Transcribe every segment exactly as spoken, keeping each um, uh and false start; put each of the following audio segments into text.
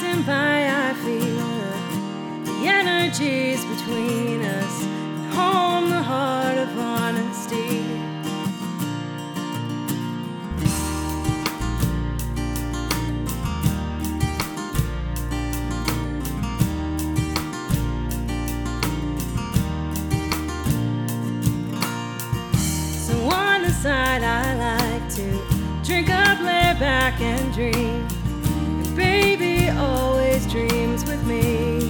passing by, I feel the energies between us, and home the heart of honesty. So on the side, I like to drink up, lay back and dream. And baby always dreams with me.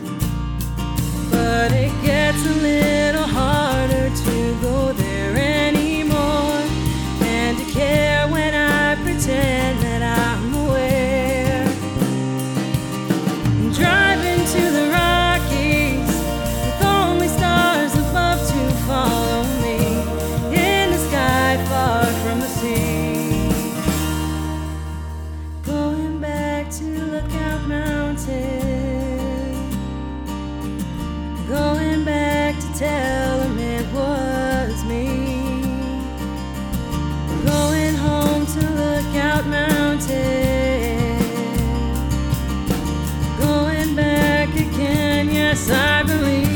But it gets a little harder to go there anymore, and to care when I pretend that I'm aware. I'm driving to the Rockies with only stars above to follow me, in the sky far from the sea. Going back to Lookout Mountain, going back to tell him it was me. Going home to Lookout Mountain, going back again, yes I believe.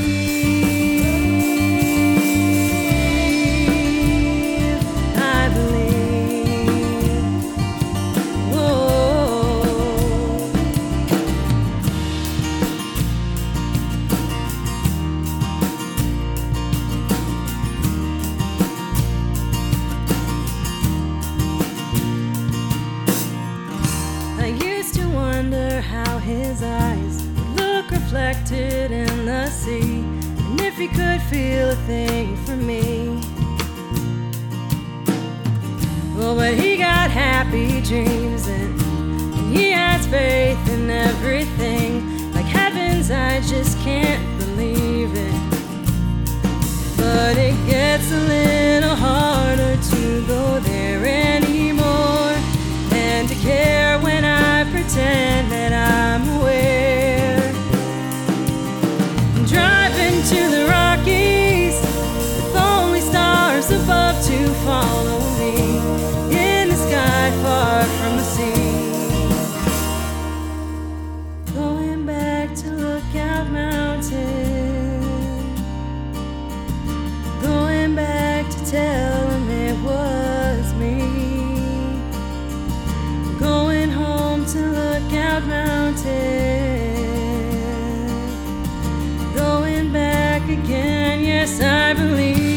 I believe. Whoa. I used to wonder how his eyes would look reflected in the sea, and if he could feel a thing for me. Oh, but he got happy dreams, and, and he has faith in everything. Like heavens, I just can't believe it. But it gets a little harder to go there anymore, and to care when I pretend that I'm aware. I'm driving to the Rockies with only stars above to follow me, in the sky far from the sea. Going back to Lookout Mountain, going back to tell him it was me. Going home to Lookout Mountain, going back again, yes I believe.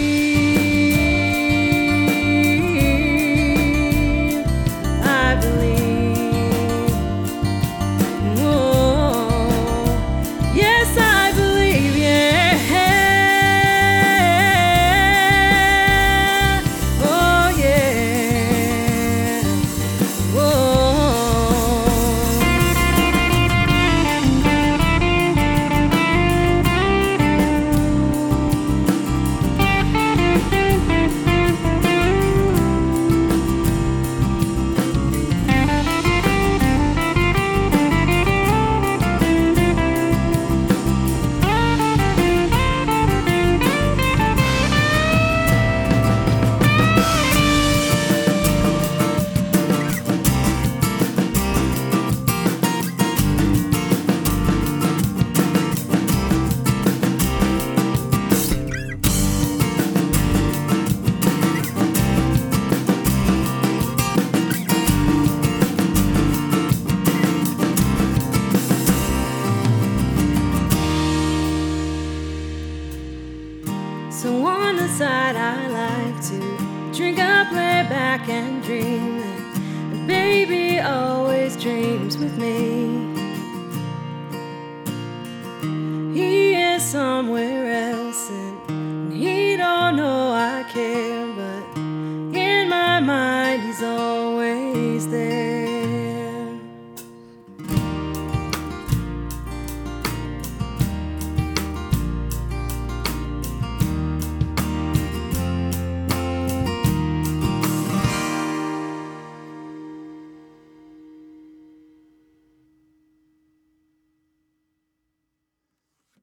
I believe. Whoa. Yes I believe, yeah. Oh yeah. Whoa. So on the side, I like to drink up, lay back and dream. And baby always dreams with me. He is somewhere